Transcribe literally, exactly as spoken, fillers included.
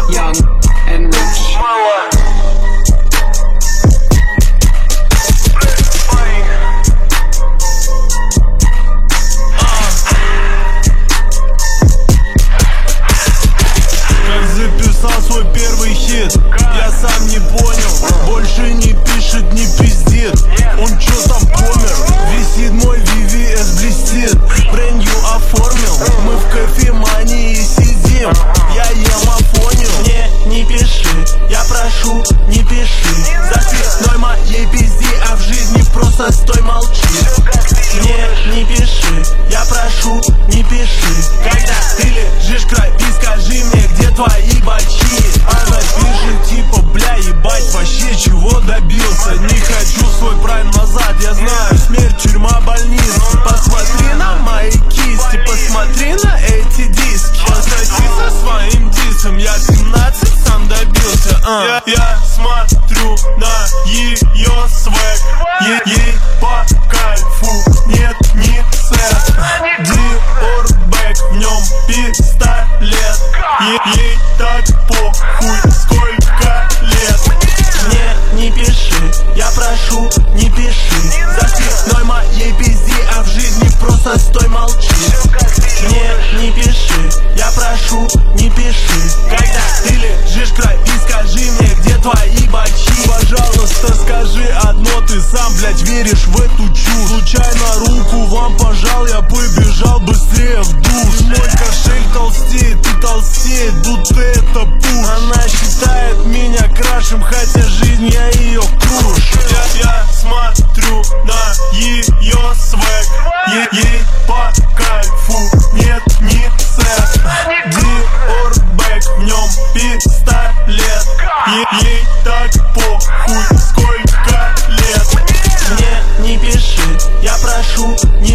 Young and rich. Как записал свой первый хит, я сам не понял. Больше не пишет, не пиздит. Он чё там помер? Висит мой ви ви эс, блестит. Бренд нью оформил. Мы в кофемании сидим. Я ем афонил. Мне не пиши, я прошу, не пиши. За цветной моей пизди, а в жизни просто стой, молчи. Мне не пиши, я прошу, не пиши. Когда ты лежишь в крови, скажи мне, где твои бачи. Она пишет типа, бля, ебать, вообще чего добился. Не хочу свой прайм назад, я знаю, смерть, тюрьма, больница. Посмотри на мои кисти, посмотри на эти диски. Пососи со своим дисом, я семнадцать сам добился. uh. я, я смотрю на ее свек, е ей по кайфу, нет ни сет. Диорбэк, в нем пистолет, е ей так похуй, сколько лет. Мне не пиши, я прошу, не пиши. За спиной моей пизди, а в жизни просто стой, молчи. Мне не пиши, я прошу, не пиши. Когда ты лежишь в крови, скажи мне, где твои бачи. Пожалуйста, скажи одно, ты сам, блядь, веришь в эту чушь. Случайно руку вам пожал, я побежал быстрее в душ. Мой кошель толстеет, ты толстеет, будто это пуш. Она считает меня крашем, хотя жизнь я ее крушу. Я, я смотрю на ее свек, е ей по кайфу, нет ни сет. Диорбэк, в нем пистолет, е ей так похуй, сколько лет. Мне не пиши, я прошу, не